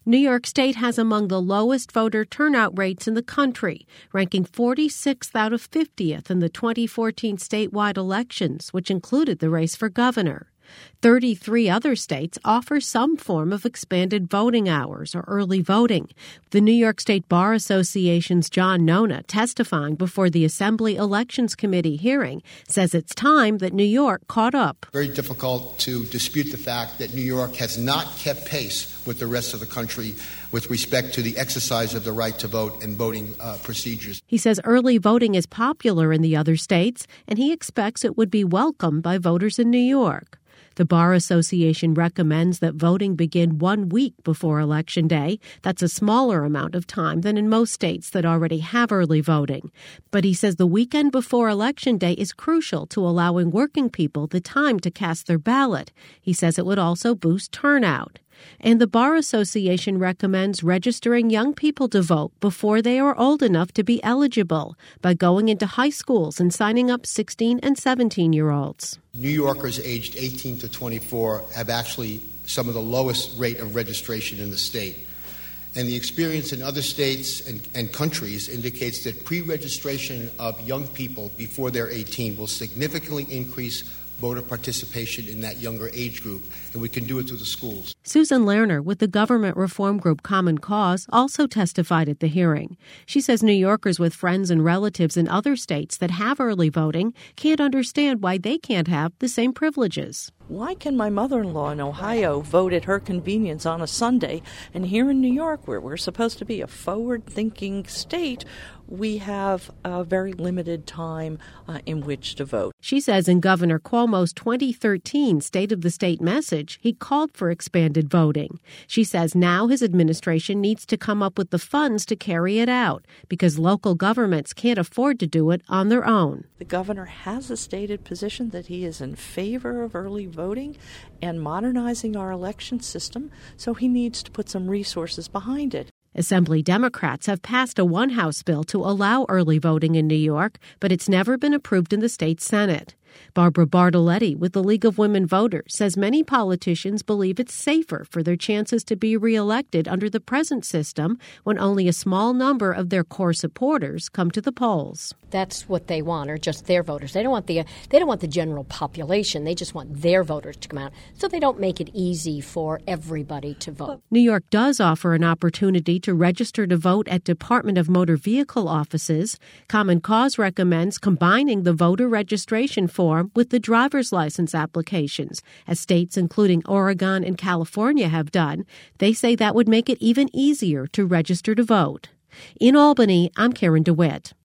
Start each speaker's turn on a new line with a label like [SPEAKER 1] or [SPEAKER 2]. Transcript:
[SPEAKER 1] New York State has among the lowest voter turnout rates in the country, ranking 46th out of 50th in the 2014 statewide elections, which included the race for governor. 33 other states offer some form of expanded voting hours or early voting. The New York State Bar Association's John Nona, testifying before the Assembly Elections Committee hearing, says it's time that New York caught up.
[SPEAKER 2] Very difficult to dispute the fact that New York has not kept pace with the rest of the country with respect to the exercise of the right to vote and voting procedures.
[SPEAKER 1] He says early voting is popular in the other states, and he expects it would be welcomed by voters in New York. The Bar Association recommends that voting begin 1 week before Election Day. That's a smaller amount of time than in most states that already have early voting. But he says the weekend before Election Day is crucial to allowing working people the time to cast their ballot. He says it would also boost turnout. And the Bar Association recommends registering young people to vote before they are old enough to be eligible by going into high schools and signing up 16 and 17-year-olds.
[SPEAKER 2] New Yorkers aged 18 to 24 have actually some of the lowest rate of registration in the state. And the experience in other states and countries indicates that pre-registration of young people before they're 18 will significantly increase voter participation in that younger age group, and we can do it through the schools.
[SPEAKER 1] Susan Lerner with the government reform group Common Cause also testified at the hearing. She says New Yorkers with friends and relatives in other states that have early voting can't understand why they can't have the same privileges.
[SPEAKER 3] Why can my mother-in-law in Ohio vote at her convenience on a Sunday, and here in New York, where we're supposed to be a forward-thinking state, we have a very limited time in which to vote?
[SPEAKER 1] She says in Governor Cuomo's 2013 State of the State message, he called for expanded voting. She says now his administration needs to come up with the funds to carry it out because local governments can't afford to do it on their own.
[SPEAKER 3] The governor has a stated position that he is in favor of early voting and modernizing our election system, so he needs to put some resources behind it.
[SPEAKER 1] Assembly Democrats have passed a one-house bill to allow early voting in New York, but it's never been approved in the state Senate. Barbara Bartoletti with the League of Women Voters says many politicians believe it's safer for their chances to be reelected under the present system when only a small number of their core supporters come to the polls.
[SPEAKER 4] That's what they want, or just their voters. They don't want the general population. They just want their voters to come out. So they don't make it easy for everybody to vote.
[SPEAKER 1] New York does offer an opportunity to register to vote at Department of Motor Vehicle offices. Common Cause recommends combining the voter registration form with the driver's license applications, as states including Oregon and California have done. They say that would make it even easier to register to vote. In Albany, I'm Karen DeWitt.